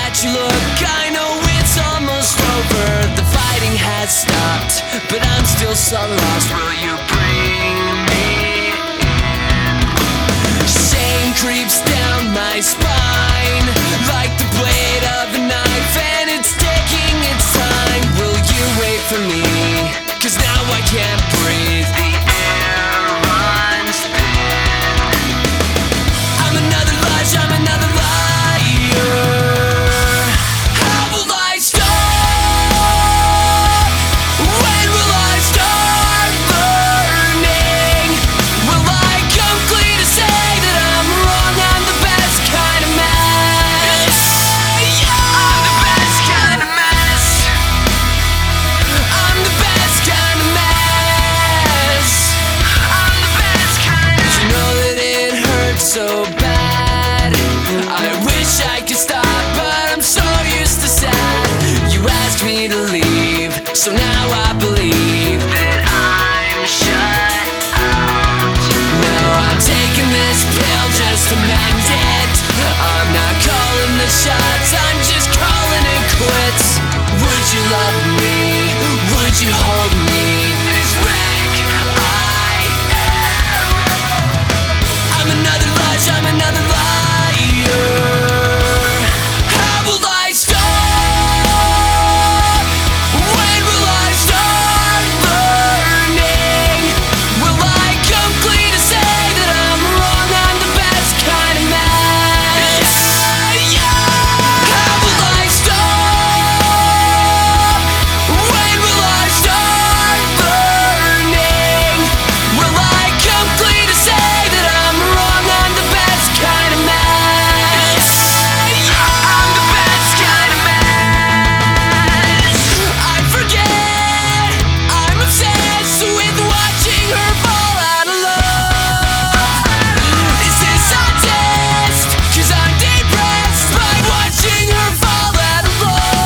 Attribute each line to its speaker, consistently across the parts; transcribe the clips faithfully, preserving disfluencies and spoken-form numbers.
Speaker 1: at your look, I know it's almost over. The fighting has stopped, but I'm still so lost. Will you bring me in? Shame creeps down my spine like the blade of a knife, and it's taking its time. Will you wait for me? 'Cause now I can't breathe. The air runs thin. I'm another lie, I'm another liar. How will I stop? When will I start learning? Will I come clean to say that I'm wrong? I'm the best kind of mess. I'm the best kind of mess. I'm the best kind of mess. I'm the best kind of. You know that it hurts so bad. I wish I could stop, but I'm so used to sad. You asked me to leave, so now I believe that I'm shut out. Now I'm taking this pill just to mend it. I'm not calling the shots, I'm just calling it quits. Would you love me? Would you hold me? This wreck I am. I'm another lie, I'm another liar. How will I stop? When will I start learning? Will I come clean to say that I'm wrong? I'm the best kind of mess. How will I stop? When will I start learning? Will I come clean to say that I'm wrong? I'm the best kind of mess. I'm the best kind of mess. I forget, I'm obsessed with watching her fall out of love. Is this a test? 'Cause I'm depressed by watching her fall out of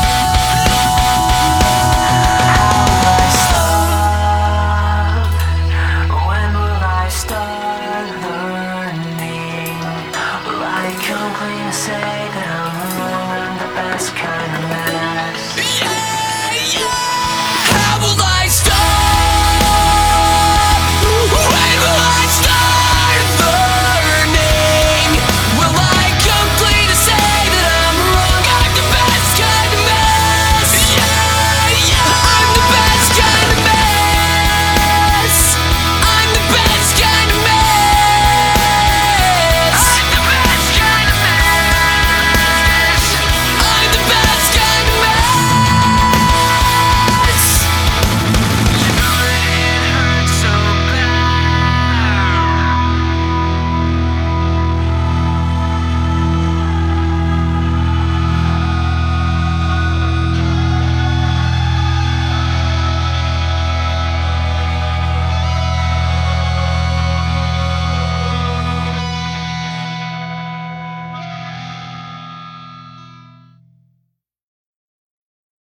Speaker 1: love. When will I start learning? Will I come clean and say that I'm